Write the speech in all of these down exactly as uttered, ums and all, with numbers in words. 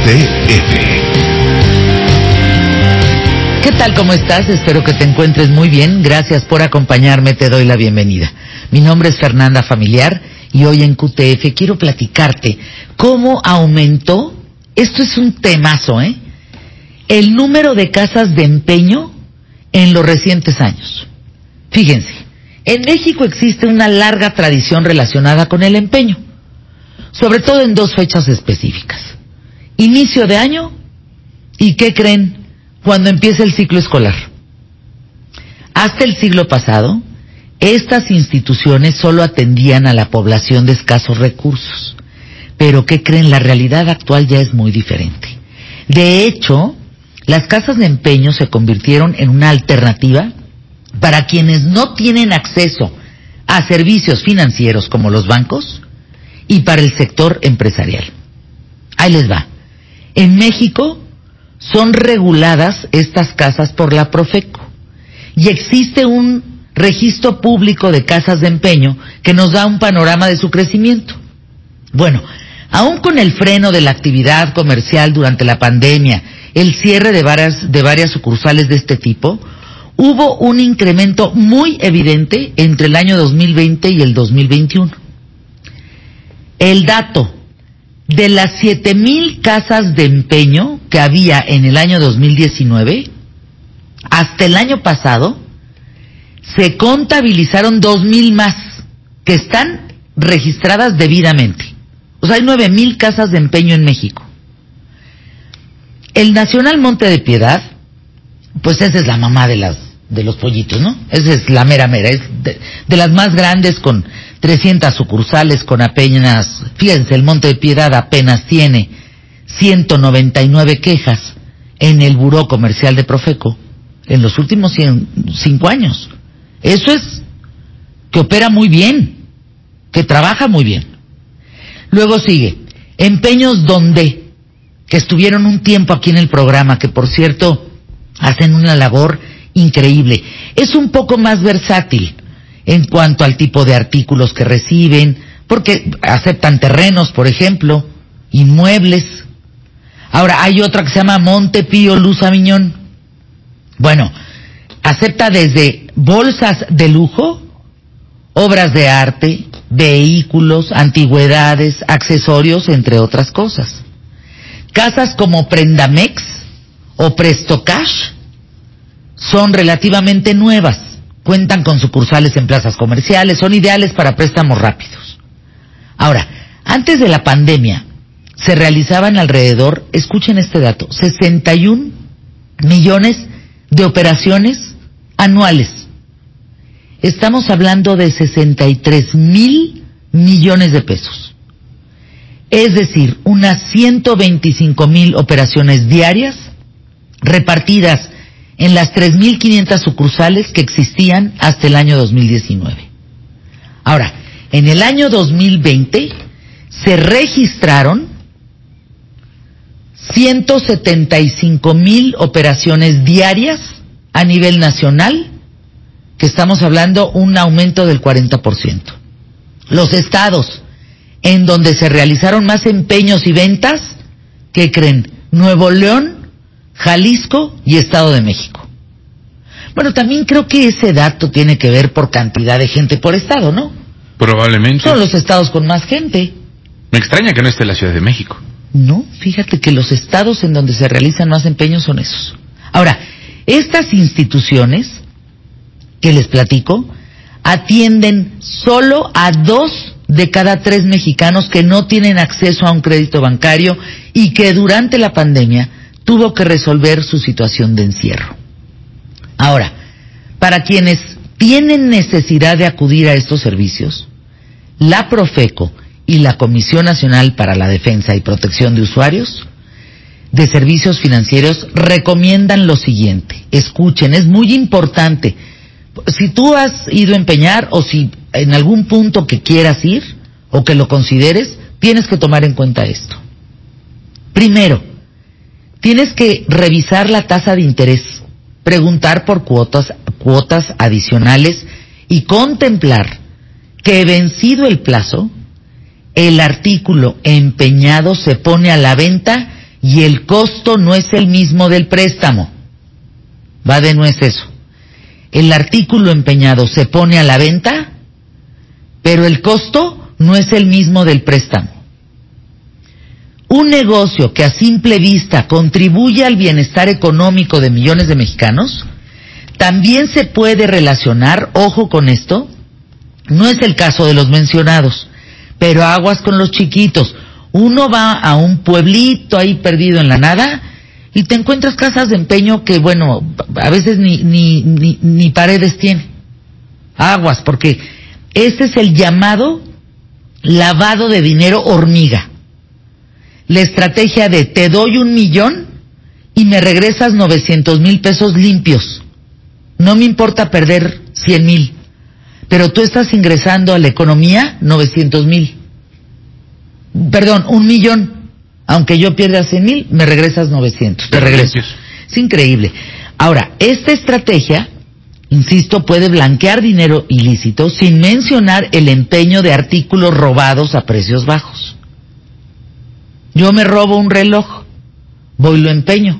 T F. ¿Qué tal? ¿Cómo estás? Espero que te encuentres muy bien. Gracias por acompañarme, te doy la bienvenida. Mi nombre es Fernanda Familiar y hoy en Q T F quiero platicarte cómo aumentó, esto es un temazo, ¿eh? el número de casas de empeño en los recientes años. Fíjense, en México existe una larga tradición relacionada con el empeño, sobre todo en dos fechas específicas. Inicio de año y, ¿qué creen?, cuando empieza el ciclo escolar. Hasta el siglo pasado, estas instituciones solo atendían a la población de escasos recursos. Pero, ¿qué creen?, la realidad actual ya es muy diferente. De hecho, las casas de empeño se convirtieron en una alternativa para quienes no tienen acceso a servicios financieros como los bancos y para el sector empresarial. Ahí les va. En México son reguladas estas casas por la Profeco y existe un registro público de casas de empeño que nos da un panorama de su crecimiento. Bueno, aún con el freno de la actividad comercial durante la pandemia, el cierre de varias, de varias sucursales de este tipo, hubo un incremento muy evidente entre el año dos mil veinte y el dos mil veintiuno. El dato de las siete mil casas de empeño que había en el año dos mil diecinueve, hasta el año pasado, se contabilizaron dos mil más que están registradas debidamente. O sea, hay nueve mil casas de empeño en México. El Nacional Monte de Piedad, pues esa es la mamá de las de los pollitos, ¿no? Esa es la mera mera, es de, de las más grandes, con trescientas sucursales, con apenas, fíjense, el Monte de Piedad apenas tiene ciento noventa y nueve quejas en el Buró Comercial de Profeco en los últimos cinco años. Eso es que opera muy bien, que trabaja muy bien. Luego sigue Empeños Donde, que estuvieron un tiempo aquí en el programa, que por cierto hacen una labor increíble. Es un poco más versátil en cuanto al tipo de artículos que reciben, porque aceptan terrenos, por ejemplo, inmuebles. Ahora, hay otra que se llama Monte Pío Luz Aviñón. Bueno, acepta desde bolsas de lujo, obras de arte, vehículos, antigüedades, accesorios, entre otras cosas. Casas como Prendamex o Presto Cash son relativamente nuevas, cuentan con sucursales en plazas comerciales, son ideales para préstamos rápidos. Ahora, antes de la pandemia, se realizaban alrededor, escuchen este dato, sesenta y un millones de operaciones anuales. Estamos hablando de sesenta y tres mil millones de pesos. Es decir, unas ciento veinticinco mil operaciones diarias repartidas en las tres mil quinientas sucursales que existían hasta el año dos mil diecinueve. Ahora, en el año dos mil veinte se registraron ciento setenta y cinco mil operaciones diarias a nivel nacional, que estamos hablando un aumento del cuarenta por ciento. Los estados en donde se realizaron más empeños y ventas, ¿qué creen? Nuevo León, Jalisco y Estado de México. Bueno, también creo que ese dato tiene que ver por cantidad de gente por estado, ¿no? Probablemente. Son los estados con más gente. Me extraña que no esté la Ciudad de México. No, fíjate que los estados en donde se realizan más empeños son esos. Ahora, estas instituciones que les platico atienden solo a dos de cada tres mexicanos que no tienen acceso a un crédito bancario y que durante la pandemia tuvo que resolver su situación de encierro. Ahora, para quienes tienen necesidad de acudir a estos servicios, la Profeco y la Comisión Nacional para la Defensa y Protección de Usuarios de Servicios Financieros recomiendan lo siguiente. Escuchen, es muy importante. Si tú has ido a empeñar o si en algún punto que quieras ir o que lo consideres, tienes que tomar en cuenta esto. Primero, tienes que revisar la tasa de interés, preguntar por cuotas, cuotas adicionales y contemplar que, vencido el plazo, el artículo empeñado se pone a la venta y el costo no es el mismo del préstamo. Va de nuez eso. El artículo empeñado se pone a la venta, pero el costo no es el mismo del préstamo. Un negocio que a simple vista contribuye al bienestar económico de millones de mexicanos, también se puede relacionar, ojo con esto, no es el caso de los mencionados, pero aguas con los chiquitos. Uno va a un pueblito ahí perdido en la nada y te encuentras casas de empeño que, bueno, a veces ni, ni, ni, ni paredes tiene. Aguas, porque este es el llamado lavado de dinero hormiga. La estrategia de te doy un millón y me regresas novecientos mil pesos limpios. No me importa perder cien mil, pero tú estás ingresando a la economía novecientos mil. Perdón, un millón. Aunque yo pierda cien mil, me regresas novecientos. Te regreso. Es increíble. Ahora, esta estrategia, insisto, puede blanquear dinero ilícito sin mencionar el empeño de artículos robados a precios bajos. Yo me robo un reloj, voy y lo empeño.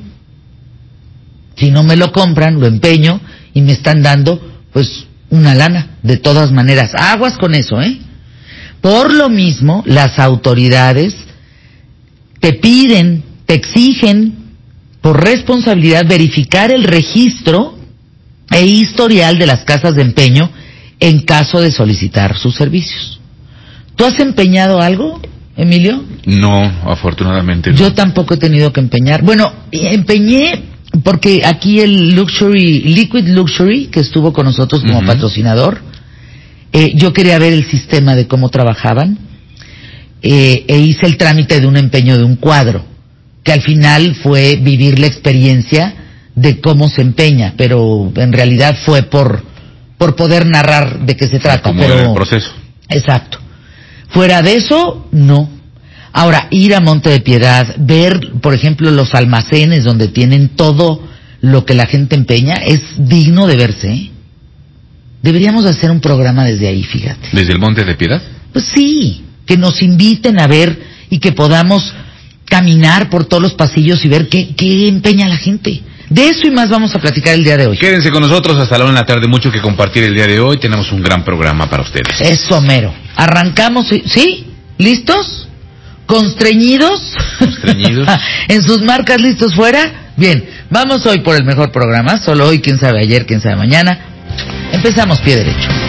Si no me lo compran, lo empeño y me están dando, pues, una lana. De todas maneras, aguas con eso, ¿eh? Por lo mismo, las autoridades te piden, te exigen, por responsabilidad, verificar el registro e historial de las casas de empeño en caso de solicitar sus servicios. ¿Tú has empeñado algo, Emilio? No, afortunadamente no. Yo tampoco he tenido que empeñar. Bueno, empeñé porque aquí el Luxury, Liquid Luxury, que estuvo con nosotros como uh-huh. patrocinador, eh, yo quería ver el sistema de cómo trabajaban, eh, e hice el trámite de un empeño de un cuadro, que al final fue vivir la experiencia de cómo se empeña, pero en realidad fue por por poder narrar de qué se trata. Como pero el proceso. Exacto. Fuera de eso, no. Ahora, ir a Monte de Piedad, ver, por ejemplo, los almacenes donde tienen todo lo que la gente empeña, es digno de verse, ¿eh? Deberíamos hacer un programa desde ahí, fíjate. ¿Desde el Monte de Piedad? Pues sí, que nos inviten a ver y que podamos caminar por todos los pasillos y ver qué, qué empeña la gente. De eso y más vamos a platicar el día de hoy. Quédense con nosotros hasta la una de la tarde, mucho que compartir el día de hoy. Tenemos un gran programa para ustedes. Eso, mero. Arrancamos, ¿sí? ¿Listos? ¿Constreñidos? ¿Constreñidos? ¿En sus marcas listos fuera? Bien, vamos hoy por el mejor programa. Solo hoy, quién sabe ayer, quién sabe mañana. Empezamos pie derecho.